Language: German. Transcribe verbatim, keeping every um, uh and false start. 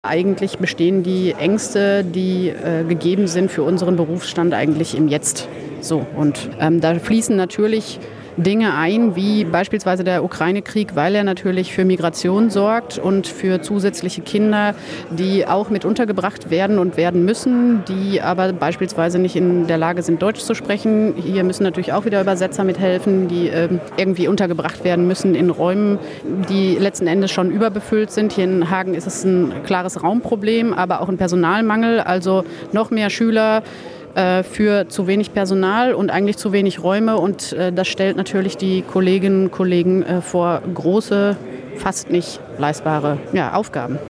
Eigentlich bestehen die Ängste, die äh, gegeben sind für unseren Berufsstand eigentlich im Jetzt. So, und ähm, da fließen natürlich Dinge ein, wie beispielsweise der Ukraine-Krieg, weil er natürlich für Migration sorgt und für zusätzliche Kinder, die auch mit untergebracht werden und werden müssen, die aber beispielsweise nicht in der Lage sind, Deutsch zu sprechen. Hier müssen natürlich auch wieder Übersetzer mithelfen, die äh, irgendwie untergebracht werden müssen in Räumen, die letzten Endes schon überbefüllt sind. Hier in Hagen ist es ein klares Raumproblem, aber auch ein Personalmangel, also noch mehr Schüler für zu wenig Personal und eigentlich zu wenig Räume. Und äh, das stellt natürlich die Kolleginnen und Kollegen äh, vor große, fast nicht leistbare ja, Aufgaben.